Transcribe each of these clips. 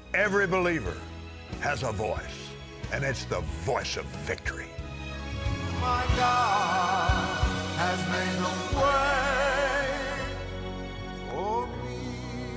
Every believer has a voice, and it's the voice of victory. My God has made a way for me.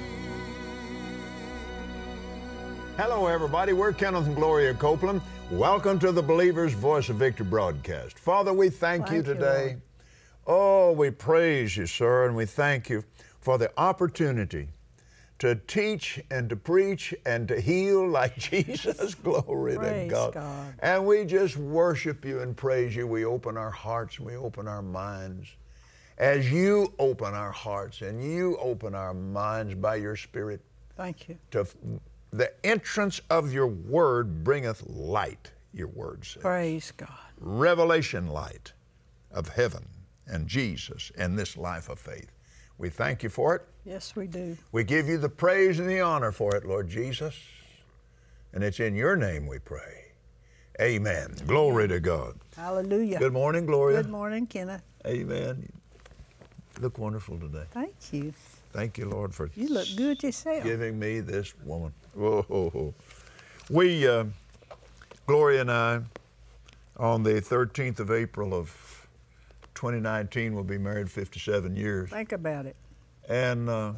Hello, everybody. We're Kenneth and Gloria Copeland. Welcome to the Believer's Voice of Victory broadcast. Father, we thank you today. Oh, we praise you, sir, and we thank you for the opportunity to teach and to preach and to heal like Jesus. Glory to God. And we just worship you and praise you. We open our hearts and we open our minds. As you open our hearts and you open our minds by your Spirit. Thank you. To the entrance of your word bringeth light, your word says. Praise God. Revelation light of heaven and Jesus and this life of faith. We thank you for it. Yes, we do. We give you the praise and the honor for it, Lord Jesus. And it's in your name we pray. Amen. Glory to God. Hallelujah. Good morning, Gloria. Good morning, Kenneth. Amen. You look wonderful today. Thank you. Thank you, Lord, for you look good yourself. Giving me this woman. Whoa. We, Gloria and I, on the 13th of April of 2019, will be married 57 years. Think about it. And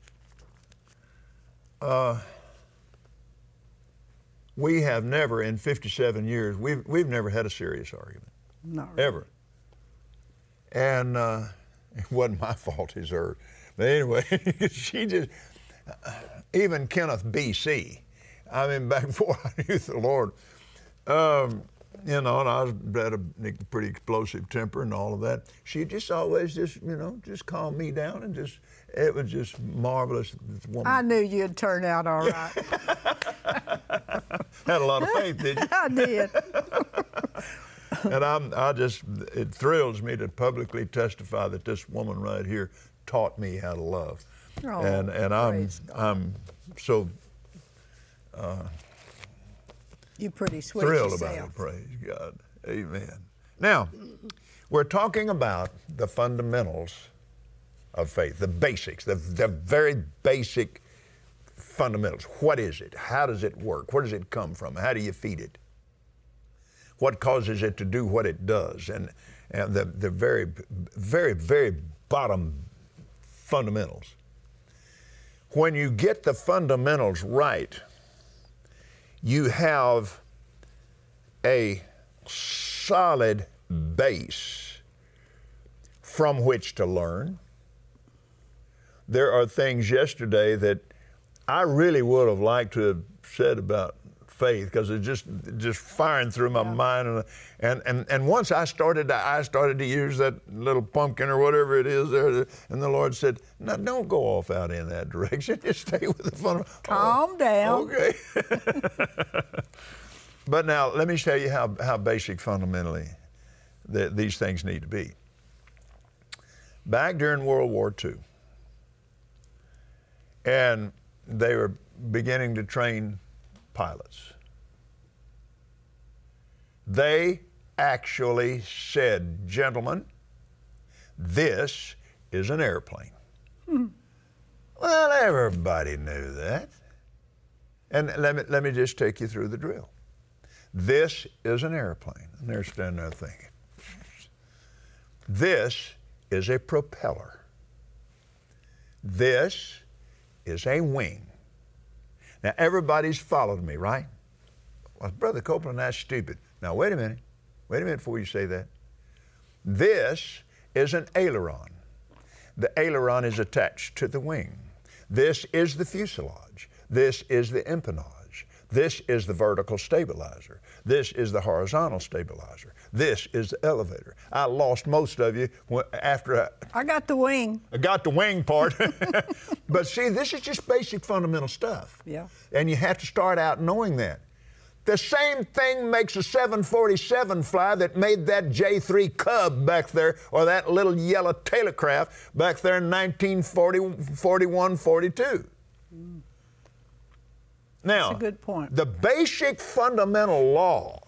we have never, in 57 years, we've never had a serious argument. Not really. Ever. And it wasn't my fault, it's hers. But anyway, she just, even Kenneth B.C., I mean, back before I knew the Lord, you know, and I had a pretty explosive temper and all of that. She just always just calmed me down and it was just marvelous. Woman. I knew you'd turn out all right. Had a lot of faith, did you? I did. And it thrills me to publicly testify that this woman right here taught me how to love. Oh, and I'm so you're pretty sweet thrilled yourself. about it, praise God. Amen. Now, we're talking about the fundamentals of faith, the basics, the very basic fundamentals. What is it? How does it work? Where does it come from? How do you feed it? What causes it to do what it does? And the very, very, very bottom fundamentals. When you get the fundamentals right, you have a solid base from which to learn. There are things yesterday that I really would have liked to have said about faith because it's just firing through my mind, and once I started to use that little pumpkin or whatever it is there, and the Lord said, "No, don't go off out in that direction. Just stay with the fun." Calm down. Okay. But now let me tell you how basic fundamentally these things need to be. Back during World War II, and they were beginning to train pilots. They actually said, "Gentlemen, this is an airplane." Well, everybody knew that. And let me just take you through the drill. This is an airplane. And they're standing there thinking, this is a propeller. This is a wing. Now, everybody's followed me, right? Well, Brother Copeland, that's stupid. Now, wait a minute. Wait a minute before you say that. This is an aileron. The aileron is attached to the wing. This is the fuselage. This is the empennage. This is the vertical stabilizer. This is the horizontal stabilizer. This is the elevator. I lost most of you after I got the wing. I got the wing part. But see, this is just basic fundamental stuff. Yeah. And you have to start out knowing that. The same thing makes a 747 fly that made that J-3 Cub back there, or that little yellow tailorcraft back there in 1940, 41, 42. Now, that's a good point. The basic fundamental laws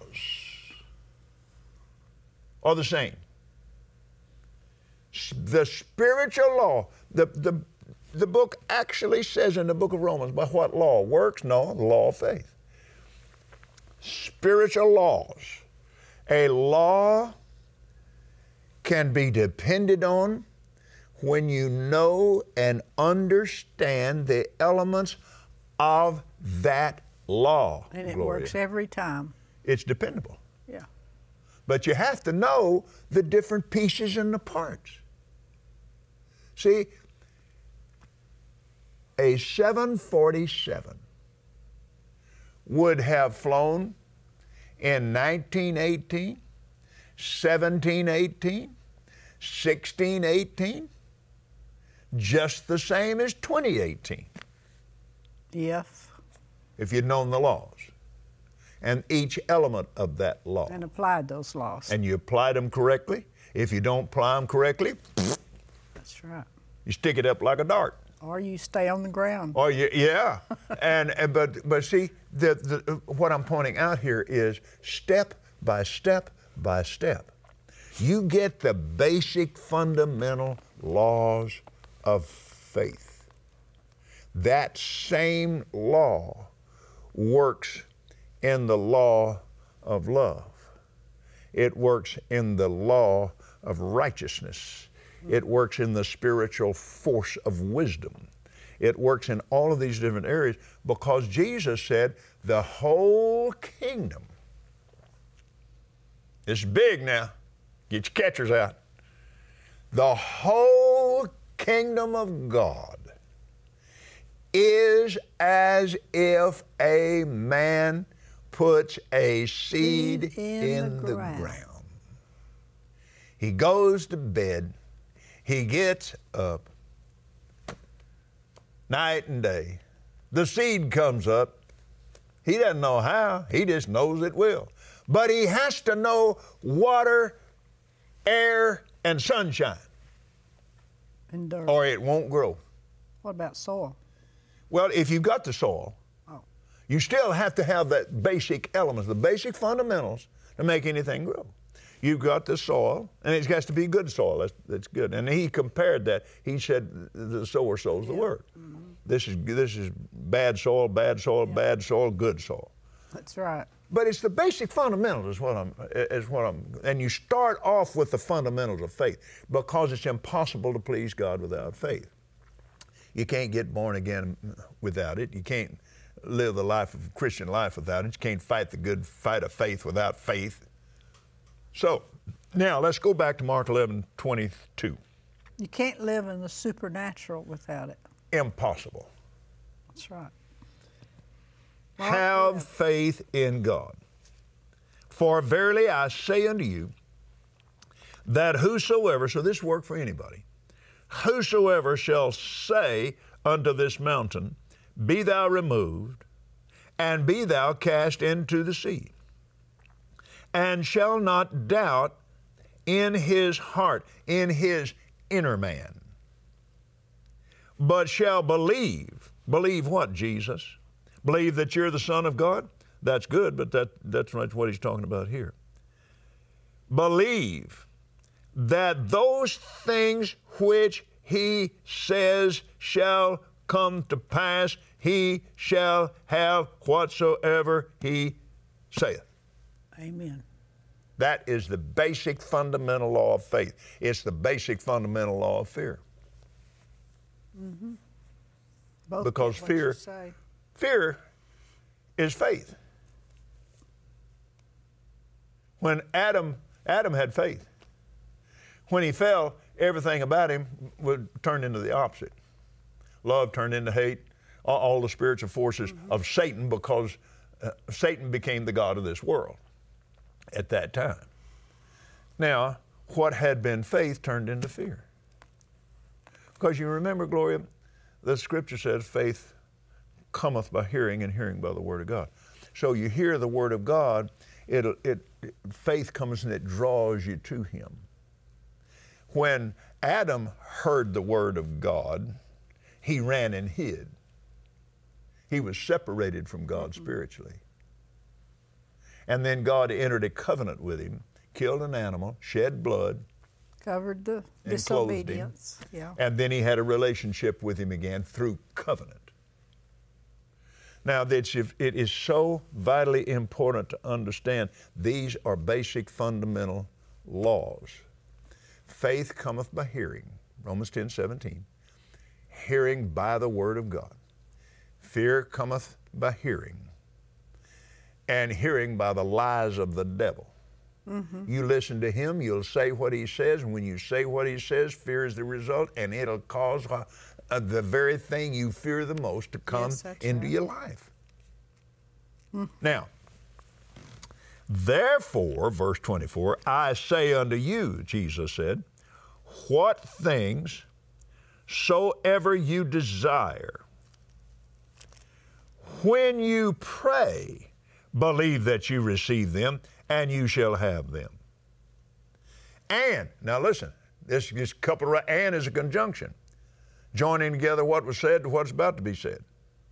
are the same. The spiritual law, the book actually says in the book of Romans, by what law? Works? No, the law of faith. Spiritual laws. A law can be depended on when you know and understand the elements of that law. And it Gloria. works every time. It's dependable. Yeah. But you have to know the different pieces and the parts. See, a 747 would have flown in 1918, 1718, 1618, just the same as 2018, if you'd known the laws and each element of that law. And applied those laws. And you applied them correctly. If you don't apply them correctly, That's right. you stick it up like a dart. Or you stay on the ground. Oh, yeah. But see, what I'm pointing out here is step by step by step. You get the basic fundamental laws of faith. That same law works in the law of love. It works in the law of righteousness. It works in the spiritual force of wisdom. It works in all of these different areas because Jesus said the whole kingdom. It's big now. Get your catchers out. The whole kingdom of God is as if a man puts a seed in the ground. He goes to bed. He gets up night and day. The seed comes up. He doesn't know how. He just knows it will. But he has to know water, air, and sunshine, And dirt. or it won't grow. What about soil? Well, if you've got the soil, you still have to have that basic elements, the basic fundamentals to make anything grow. You've got the soil, and it has to be good soil. That's good. And he compared that. He said the sower sows the word. Mm-hmm. This is bad soil, bad soil, bad soil, good soil. That's right. But it's the basic fundamentals and you start off with the fundamentals of faith because it's impossible to please God without faith. You can't get born again without it. You can't live the life of Christian life without it. You can't fight the good fight of faith without faith. So now let's go back to Mark 11:22. You can't live in the supernatural without it. Impossible. That's right. Have faith in God. For verily I say unto you that whosoever, so this worked for anybody, whosoever shall say unto this mountain, be thou removed, and be thou cast into the sea, and shall not doubt in his heart, in his inner man, but shall believe. Believe what, Jesus? Believe that you're the Son of God? That's good, but that's not what he's talking about here. Believe that those things which he says shall come to pass, he shall have whatsoever he saith. Amen. That is the basic fundamental law of faith. It's the basic fundamental law of fear. Mm-hmm. Both Because get what fear- you say. Fear is faith. When Adam had faith. When he fell, everything about him would turn into the opposite. Love turned into hate, all the spiritual forces of Satan, because Satan became the god of this world at that time. Now, what had been faith turned into fear. Because you remember, Gloria, the scripture says faith cometh by hearing, and hearing by the word of God. So you hear the word of God, faith comes and it draws you to him. When Adam heard the word of God, he ran and hid. He was separated from God spiritually. And then God entered a covenant with him, killed an animal, shed blood, Covered the And clothed him. disobedience. Yeah. And then he had a relationship with him again through covenant. Now, it is so vitally important to understand these are basic fundamental laws. Faith cometh by hearing, Romans 10:17. Hearing by the word of God. Fear cometh by hearing. And hearing by the lies of the devil. Mm-hmm. You listen to him, you'll say what he says, and when you say what he says, fear is the result, and it'll cause the very thing you fear the most to come into your life. Now, therefore, verse 24, I say unto you, Jesus said, what things soever you desire, when you pray, believe that you receive them, and you shall have them. And, now listen, this couple of, and is a conjunction, joining together what was said to what's about to be said.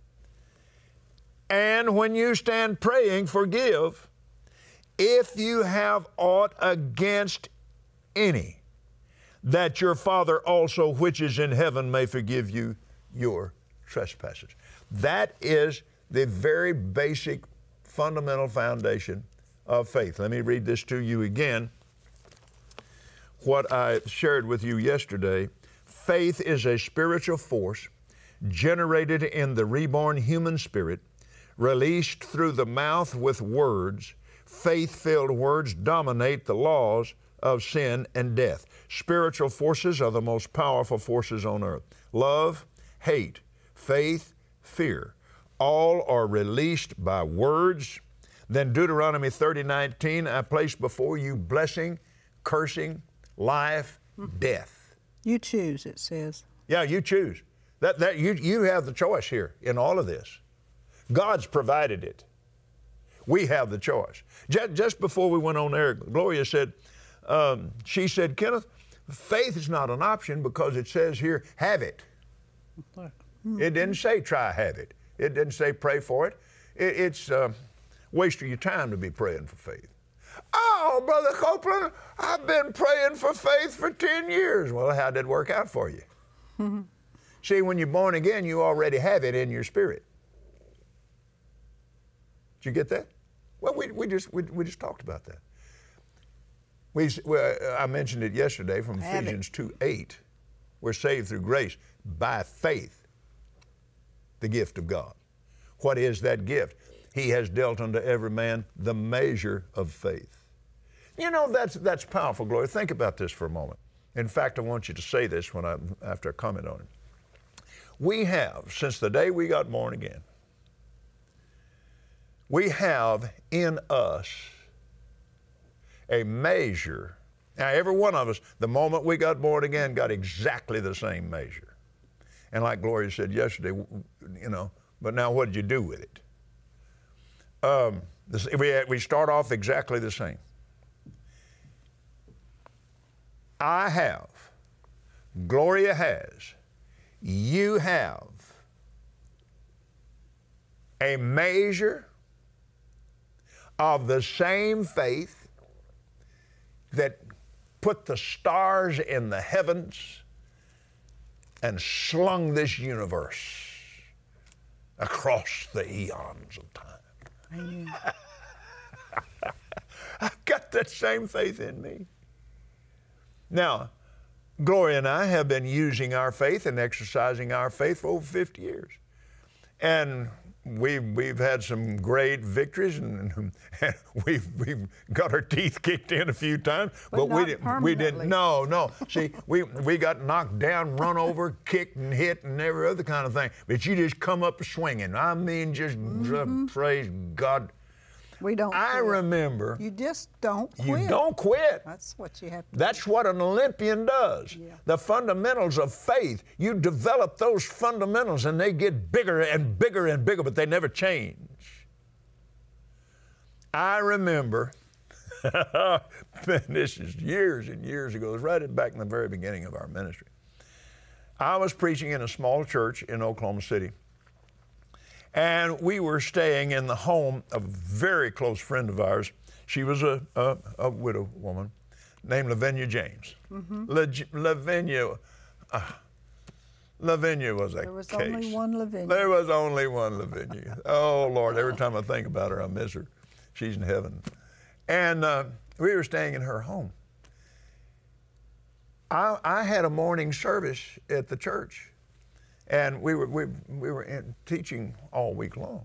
And when you stand praying, forgive, if you have aught against any, that your Father also which is in heaven may forgive you your trespasses. That is the very basic, fundamental foundation of faith. Let me read this to you again. What I shared with you yesterday. Faith is a spiritual force generated in the reborn human spirit, released through the mouth with words. Faith-filled words dominate the laws of sin and death. Spiritual forces are the most powerful forces on earth. Love, hate, faith, fear, all are released by words. Then Deuteronomy 30:19, I place before you blessing, cursing, life, death. You choose, it says. Yeah, you choose. You have the choice here in all of this. God's provided it. We have the choice. Just before we went on air, Gloria said, she said, Kenneth, faith is not an option because it says here, have it. It didn't say try have it. It didn't say pray for it. It's waste of your time to be praying for faith. Oh, Brother Copeland, I've been praying for faith for 10 years. Well, how did it work out for you? Mm-hmm. See, when you're born again, you already have it in your spirit. Did you get that? Well, we just talked about that. I mentioned it yesterday from Ephesians 2:8. We're saved through grace by faith, the gift of God. What is that gift? He has dealt unto every man the measure of faith. You know, that's powerful, Gloria. Think about this for a moment. In fact, I want you to say this after I comment on it. We have, since the day we got born again, we have in us a measure. Now, every one of us, the moment we got born again, got exactly the same measure. And like Gloria said yesterday, you know, but now what did you do with it? We start off exactly the same. I have, Gloria has, you have a measure of the same faith that put the stars in the heavens and slung this universe across the eons of time. Amen. I've got that same faith in me. Now, Gloria and I have been using our faith and exercising our faith for over 50 years. And we've had some great victories, and we've got our teeth kicked in a few times, but we didn't. No. See, we got knocked down, run over, kicked and hit, and every other kind of thing. But you just come up swinging. I mean, just praise God. We don't. I remember. You just don't quit. You don't quit. That's what you have to. That's what an Olympian does. Yeah. The fundamentals of faith, you develop those fundamentals and they get bigger and bigger and bigger, but they never change. I remember, this is years and years ago, it was right back in the very beginning of our ministry. I was preaching in a small church in Oklahoma City. And we were staying in the home of a very close friend of ours. She was a widow woman. named Lavinia James. Lavinia was a There was case. only one Lavinia. There was only one Lavinia. Oh, Lord, every time I think about her, I miss her. She's in heaven. And we were staying in her home. I had a morning service at the church, and we were teaching all week long.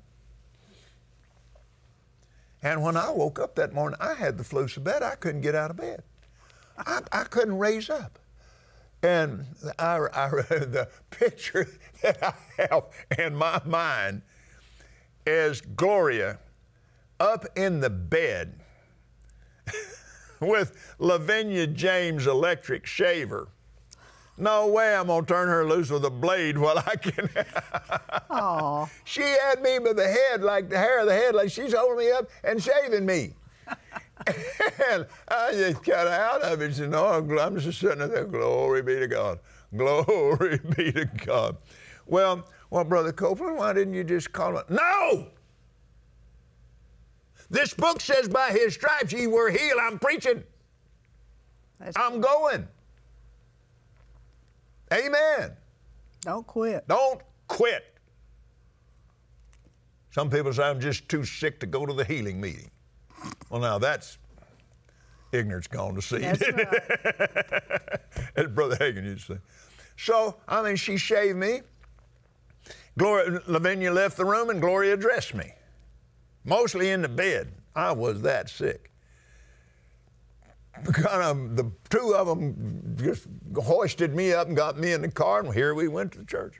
And when I woke up that morning, I had the flu so bad I couldn't get out of bed. I couldn't raise up. And the picture that I have in my mind is Gloria up in the bed with Lavinia James' electric shaver. No way I'm gonna turn her loose with a blade while I can. Aw. She had me by the head, like the hair of the head, like she's holding me up and shaving me. And I just got out of it, you know. I'm just sitting there, glory be to God. Glory be to God. Well, Brother Copeland, why didn't you just call it? No! This book says by his stripes ye were healed. I'm preaching. I'm going. Amen. Don't quit. Don't quit. Some people say I'm just too sick to go to the healing meeting. Well, now that's ignorance gone to seed. That's right. As Brother Hagin used to say. So, I mean, she shaved me. Lavinia left the room and Gloria dressed me. Mostly in the bed. I was that sick. Kind of, the two of them just hoisted me up and got me in the car, and here we went to the church.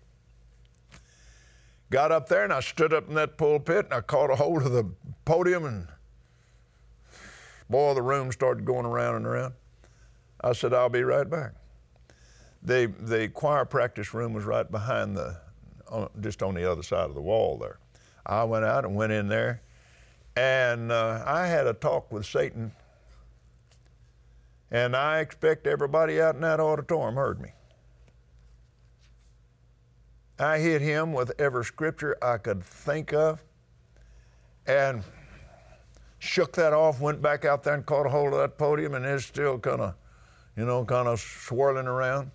Got up there, and I stood up in that pulpit, and I caught a hold of the podium, and boy, the room started going around and around. I said, I'll be right back. The choir practice room was right behind just on the other side of the wall there. I went out and went in there, and I had a talk with Satan, and I expect everybody out in that auditorium heard me. I hit him with every scripture I could think of, and shook that off, went back out there and caught a hold of that podium, and it's still kind of swirling around.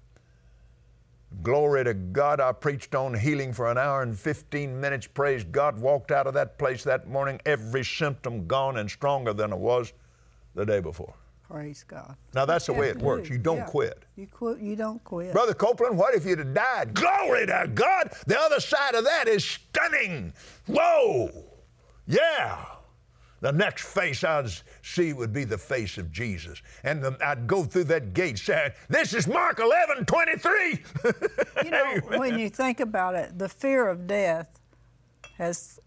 Glory to God, I preached on healing for an hour and 15 minutes. Praise God, walked out of that place that morning, every symptom gone and stronger than it was the day before. Praise God. Now that's the way it works. You don't quit. You don't quit. Brother Copeland, what if you'd have died? Glory to God, the other side of that is stunning. Whoa, yeah. The next face I'd see would be the face of Jesus. And I'd go through that gate saying, this is Mark 11:23. You know, when you think about it, the fear of death has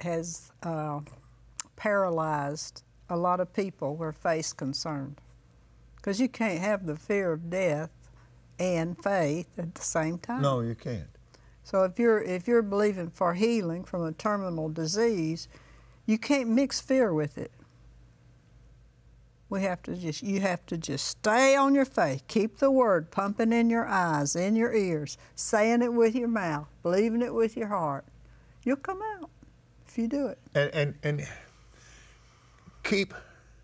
paralyzed a lot of people where faith's concerned. Because you can't have the fear of death and faith at the same time. No, you can't. So if you're believing for healing from a terminal disease, you can't mix fear with it. You have to just stay on your faith. Keep the word pumping in your eyes, in your ears, saying it with your mouth, believing it with your heart. You'll come out if you do it. And keep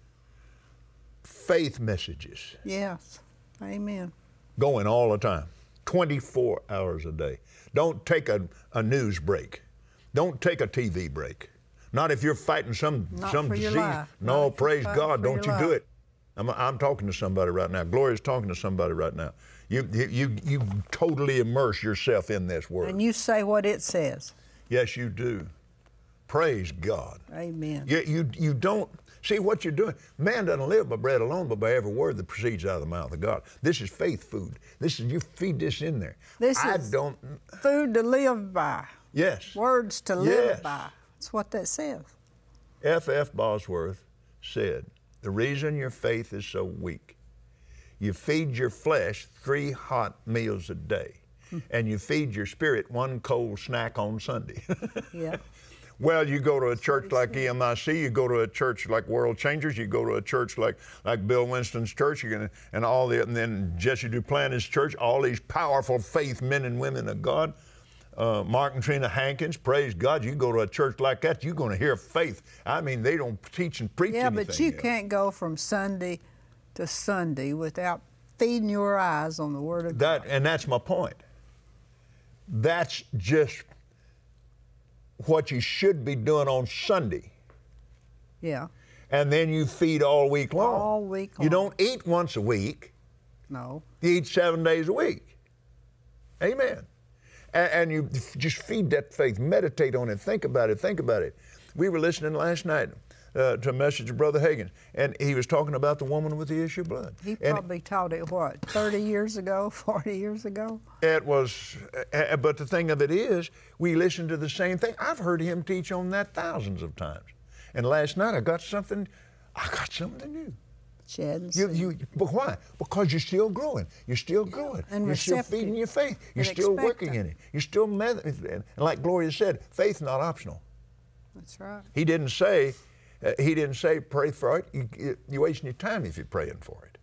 faith messages. Yes. Amen. Going all the time, 24 hours a day. Don't take a news break. Don't take a TV break. Not if you're fighting some disease. No, praise God, don't you do it. I'm talking to somebody right now. Gloria's talking to somebody right now. You totally immerse yourself in this word. And you say what it says. Yes, you do. Praise God. Amen. You don't see what you're doing. Man doesn't live by bread alone, but by every word that proceeds out of the mouth of God. This is faith food. You feed this in there. This is food to live by. Yes. Words to live by. That's what that says. F.F. Bosworth said, the reason your faith is so weak, you feed your flesh 3 hot meals a day, and you feed your spirit 1 cold snack on Sunday. Yeah. Well, you go to a church like EMIC, you go to a church like World Changers, you go to a church like Bill Winston's church, and then Jesse Duplantis' church, all these powerful faith men and women of God. Mark and Trina Hankins, praise God, you go to a church like that, you're going to hear faith. I mean, they don't teach and preach anything. Yeah, but you can't go from Sunday to Sunday without feeding your eyes on the Word of God. And that's my point. That's just what you should be doing on Sunday. Yeah. And then you feed all week long. All week long. You don't eat once a week. No. You eat 7 days a week. Amen. And you just feed that faith. Meditate on it. Think about it. Think about it. We were listening last night to a message of Brother Hagin, and he was talking about the woman with the issue of blood. He probably taught it, what, 30 years ago, 40 years ago? It was, but the thing of it is, we listened to the same thing. I've heard him teach on that thousands of times. And last night I got something new. But why? Because you're still growing. You're still growing. And you're still receptive. feeding your faith. You're And still working expectant. in it. You're still, and like Gloria said, faith's not optional. That's right. He didn't say pray for it. You're wasting your time if you're praying for it.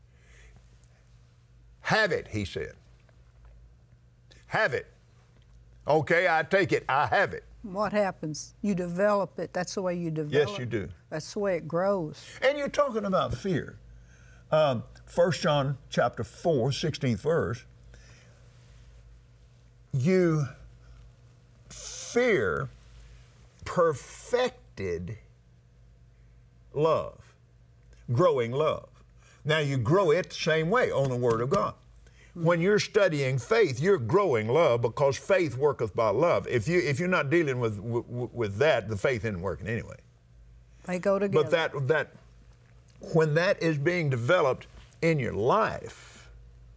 Have it, he said. Have it. Okay, I take it. I have it. What happens? You develop it. That's the way you develop. Yes, you do. That's the way it grows. And you're talking about fear. 1 John chapter 4, 16th verse. You fear perfected love, growing love. Now you grow it the same way on the Word of God. When you're studying faith, you're growing love because faith worketh by love. If you're not dealing with that, the faith isn't working anyway. They go together. But when that is being developed in your life,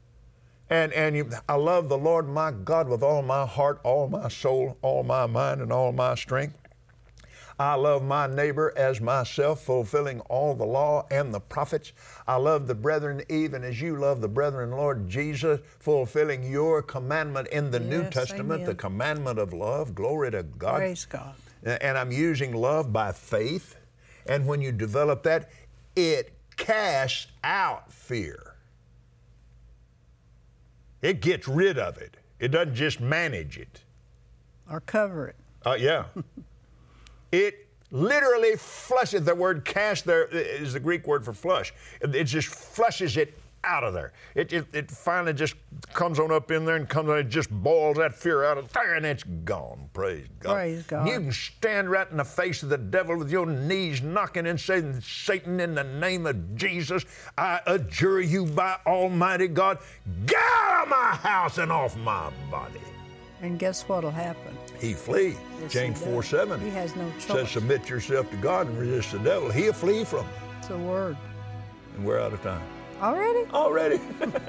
I love the Lord my God with all my heart, all my soul, all my mind, and all my strength. I love my neighbor as myself, fulfilling all the law and the prophets. I love the brethren even as you love the brethren, Lord Jesus, fulfilling your commandment in the New Yes, Testament, amen. the commandment of love. Glory to God. Praise God. And I'm using love by faith. And when you develop that, it casts out fear. It gets rid of it. It doesn't just manage it. Or cover it. Yeah. It literally flushes. The word cast there is the Greek word for flush. It just flushes it out of there. It finally just comes on up in there and comes on, it just boils that fear out of there and it's gone. Praise God. Praise God. You can stand right in the face of the devil with your knees knocking and saying, Satan, in the name of Jesus, I adjure you by Almighty God, get out of my house and off my body. And guess what'll happen? He flee. Yes, James he does. 4:7 He has no says, choice. submit yourself to God and resist the devil. He'll flee from you. It's a word. And we're out of time. Already? Already.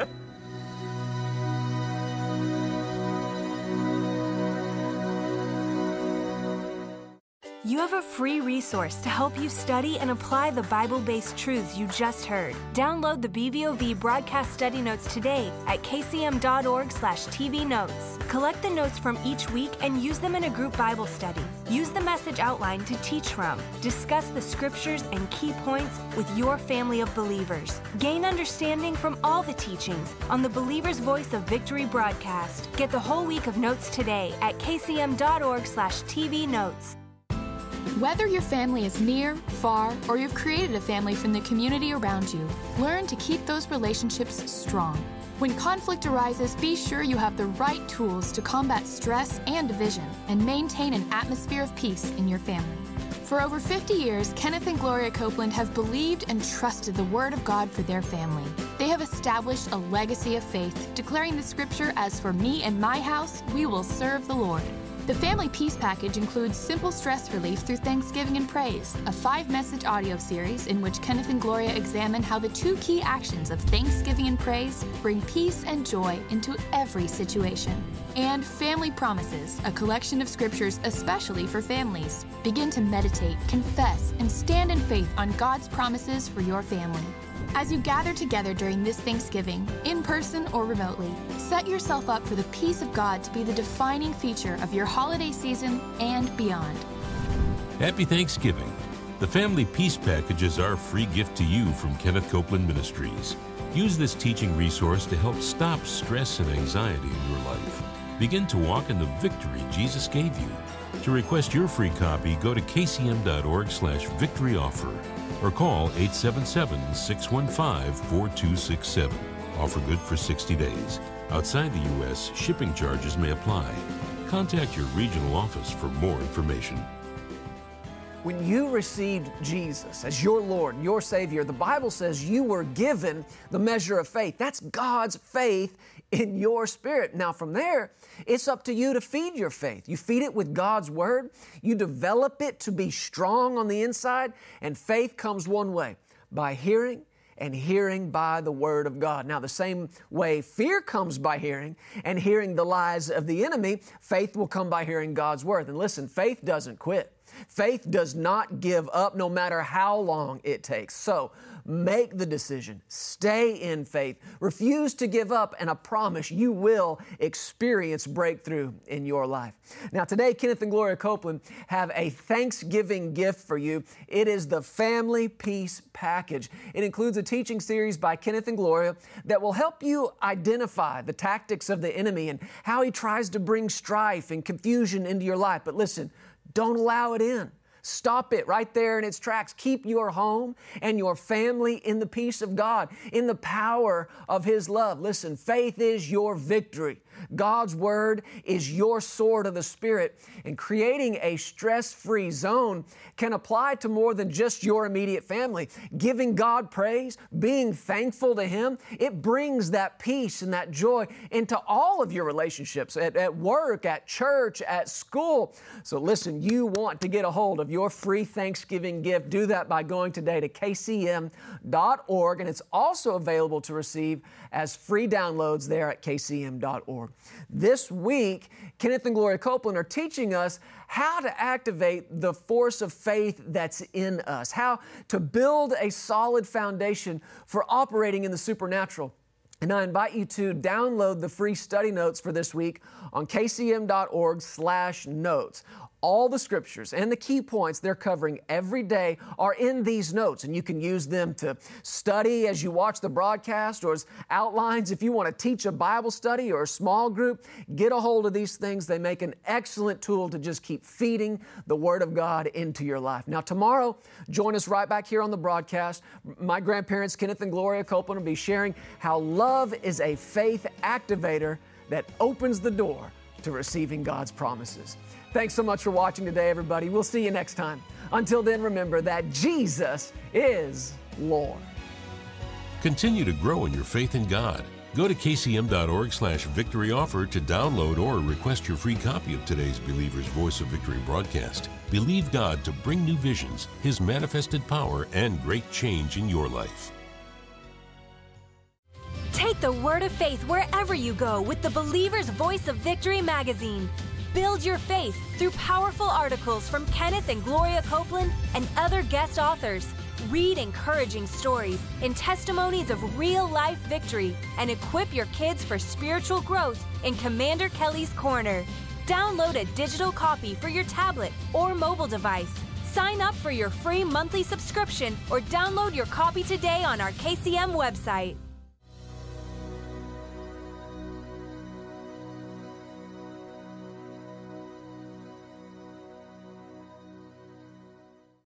You have a free resource to help you study and apply the Bible-based truths you just heard. Download the BVOV broadcast study notes today at kcm.org/TV notes. Collect the notes from each week and use them in a group Bible study. Use the message outline to teach from. Discuss the scriptures and key points with your family of believers. Gain understanding from all the teachings on the Believer's Voice of Victory broadcast. Get the whole week of notes today at kcm.org/TV notes. Whether your family is near, far, or you've created a family from the community around you, learn to keep those relationships strong. When conflict arises, be sure you have the right tools to combat stress and division and maintain an atmosphere of peace in your family. For over 50 years, Kenneth and Gloria Copeland have believed and trusted the Word of God for their family. They have established a legacy of faith, declaring the scripture as, "For me and my house, we will serve the Lord." The Family Peace Package includes simple stress relief through Thanksgiving and Praise, a 5-message audio series in which Kenneth and Gloria examine how the 2 key actions of Thanksgiving and Praise bring peace and joy into every situation. And Family Promises, a collection of scriptures especially for families. Begin to meditate, confess, and stand in faith on God's promises for your family. As you gather together during this Thanksgiving, in person or remotely, set yourself up for the peace of God to be the defining feature of your holiday season and beyond. Happy Thanksgiving. The Family Peace Package is our free gift to you from Kenneth Copeland Ministries. Use this teaching resource to help stop stress and anxiety in your life. Begin to walk in the victory Jesus gave you. To request your free copy, go to kcm.org/victory offer. or call 877-615-4267. Offer good for 60 days. Outside the U.S., shipping charges may apply. Contact your regional office for more information. When you received Jesus as your Lord, your Savior, the Bible says you were given the measure of faith. That's God's faith in your spirit. Now from there, it's up to you to feed your faith. You feed it with God's Word. You develop it to be strong on the inside, and faith comes one way, by hearing, and hearing by the Word of God. Now, the same way fear comes by hearing, and hearing the lies of the enemy, faith will come by hearing God's Word. And listen, faith doesn't quit. Faith does not give up no matter how long it takes. So make the decision. Stay in faith. Refuse to give up, and I promise you will experience breakthrough in your life. Now today, Kenneth and Gloria Copeland have a Thanksgiving gift for you. It is the Family Peace Package. It includes a teaching series by Kenneth and Gloria that will help you identify the tactics of the enemy and how he tries to bring strife and confusion into your life. But listen, don't allow it in. Stop it right there in its tracks. Keep your home and your family in the peace of God, in the power of His love. Listen, faith is your victory. God's Word is your sword of the Spirit, and creating a stress-free zone can apply to more than just your immediate family. Giving God praise, being thankful to Him, it brings that peace and that joy into all of your relationships, at work, at church, at school. So listen, you want to get a hold of your free Thanksgiving gift. Do that by going today to kcm.org, and it's also available to receive as free downloads there at kcm.org. This week, Kenneth and Gloria Copeland are teaching us how to activate the force of faith that's in us, how to build a solid foundation for operating in the supernatural. And I invite you to download the free study notes for this week on kcm.org/notes. All the scriptures and the key points they're covering every day are in these notes, and you can use them to study as you watch the broadcast or as outlines if you want to teach a Bible study or a small group. Get a hold of these things. They make an excellent tool to just keep feeding the Word of God into your life. Now, tomorrow, join us right back here on the broadcast. My grandparents, Kenneth and Gloria Copeland, will be sharing how love is a faith activator that opens the door to receiving God's promises. Thanks so much for watching today, everybody. We'll see you next time. Until then, remember that Jesus is Lord. Continue to grow in your faith in God. Go to kcm.org/victory offer to download or request your free copy of today's Believer's Voice of Victory broadcast. Believe God to bring new visions, His manifested power, and great change in your life. Take the word of faith wherever you go with the Believer's Voice of Victory magazine. Build your faith through powerful articles from Kenneth and Gloria Copeland and other guest authors. Read encouraging stories and testimonies of real-life victory, and equip your kids for spiritual growth in Commander Kelly's Corner. Download a digital copy for your tablet or mobile device. Sign up for your free monthly subscription or download your copy today on our KCM website.